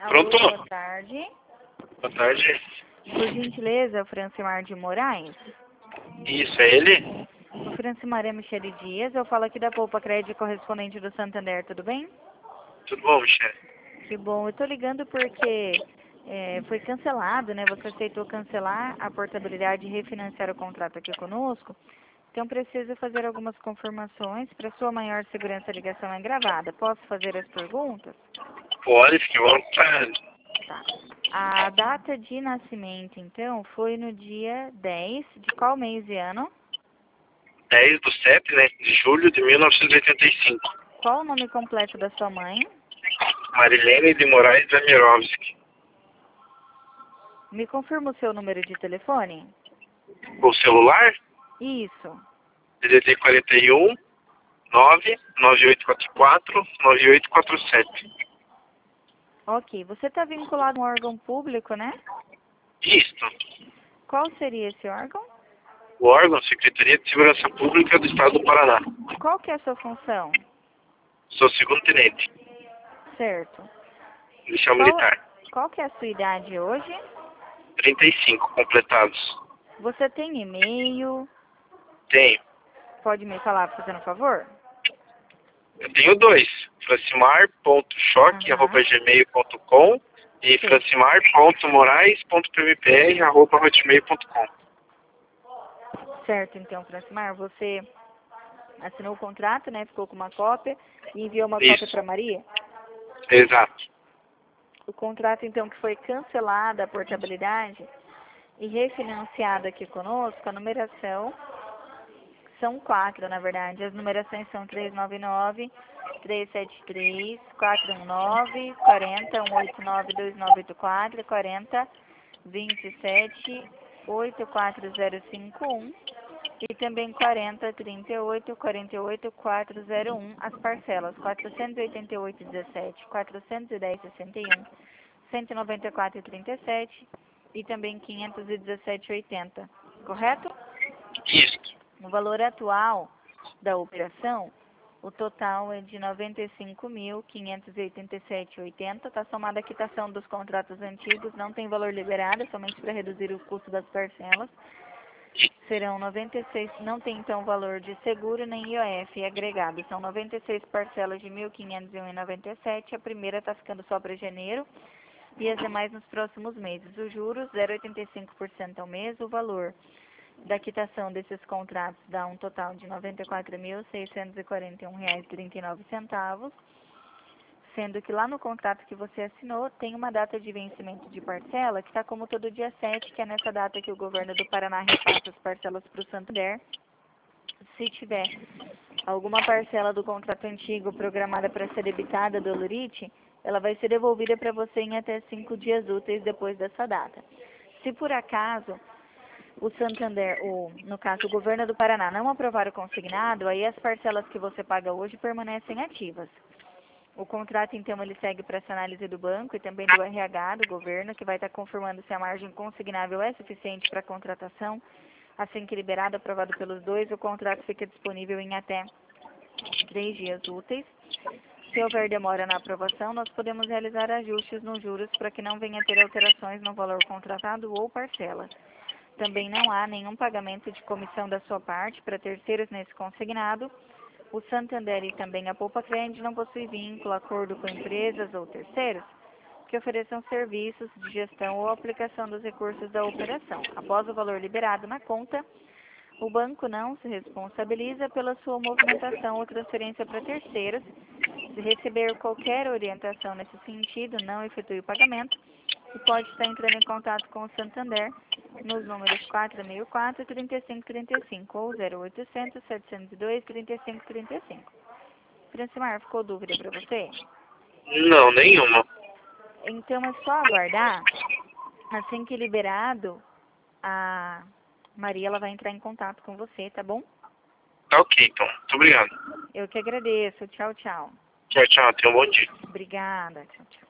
Alô, Pronto? boa tarde. Boa tarde. Por gentileza, o Francimar de Moraes. Isso, é ele? O Francimar é Michele Dias. Eu falo aqui da Poupa Crédito correspondente do Santander, tudo bem? Tudo bom, Michele? Que bom. Eu tô ligando porque foi cancelado, né? Você aceitou cancelar a portabilidade e refinanciar o contrato aqui conosco. Então, preciso fazer algumas confirmações. Para sua maior segurança, a ligação é gravada. Posso fazer as perguntas? Pode, fique à vontade. Tá. A data de nascimento, então, foi no dia 10 de qual mês e ano? 10/7, né, de julho de 1985. Qual o nome completo da sua mãe? Marilene de Moraes Damirovski. Me confirma o seu número de telefone? O celular? Isso. DDD 41 99844 9847. Ok. Você está vinculado a um órgão público, né? Isto. Qual seria esse órgão? O órgão Secretaria de Segurança Pública do Estado do Paraná. Qual que é a sua função? Sou segundo tenente. Certo. Policial Qual, militar. qual que é a sua idade hoje? 35 completados. Você tem e-mail? Tenho. Pode me falar, fazendo um favor? Eu tenho dois. Aham. francimar.choque@gmail.com e Sim. francimar.morais.pmp@hotmail.com. Certo, então, Francimar, você assinou o contrato, né? Ficou com uma cópia e enviou uma cópia Isso. para Maria? Exato. O contrato, então, que foi cancelada a portabilidade e refinanciado aqui conosco, a numeração são 4, na verdade. As numerações são 399, 373, 419, 40, 189, 2984, 40, 27, 84051 e também 40, 38, 48, 401, as parcelas 488,17, 410,61, 194,37 e também 517,80, correto? Isso. No valor atual da operação, o total é de R$ 95.587,80. Está somada a quitação dos contratos antigos, não tem valor liberado, é somente para reduzir o custo das parcelas. Serão 96, não tem então valor de seguro nem IOF agregado. São 96 parcelas de R$ 1.501,97. A primeira está ficando só para janeiro e as demais nos próximos meses. Os juros, 0,85% ao mês. O valor da quitação desses contratos dá um total de R$ 94.641,39, sendo que lá no contrato que você assinou tem uma data de vencimento de parcela que está como todo dia 7, que é nessa data que o governo do Paraná repassa as parcelas para o Santander. Se tiver alguma parcela do contrato antigo programada para ser debitada do Lurite, ela vai ser devolvida para você em até 5 dias úteis depois dessa data. Se por acaso o Santander, no caso o governo do Paraná, não aprovar o consignado, aí as parcelas que você paga hoje permanecem ativas. O contrato, então, ele segue para essa análise do banco e também do RH, do governo, que vai estar confirmando se a margem consignável é suficiente para a contratação. Assim que liberado, aprovado pelos dois, o contrato fica disponível em até 3 dias úteis. Se houver demora na aprovação, nós podemos realizar ajustes nos juros para que não venha a ter alterações no valor contratado ou parcelas. Também não há nenhum pagamento de comissão da sua parte para terceiros nesse consignado. O Santander e também a Poupa Crédito não possuem vínculo, acordo com empresas ou terceiros que ofereçam serviços de gestão ou aplicação dos recursos da operação. Após o valor liberado na conta, o banco não se responsabiliza pela sua movimentação ou transferência para terceiros. Se receber qualquer orientação nesse sentido, não efetue o pagamento e pode estar entrando em contato com o Santander nos números 4004-3535 ou 0800-702-3535. Francimar, ficou dúvida para você? Não, nenhuma. Então é só aguardar. Assim que liberado, a Maria ela vai entrar em contato com você, tá bom? Tá ok, então. Muito obrigado. Eu que agradeço. Tchau, tchau. Tchau, tchau. Tenha um bom dia. Obrigada. Tchau, tchau.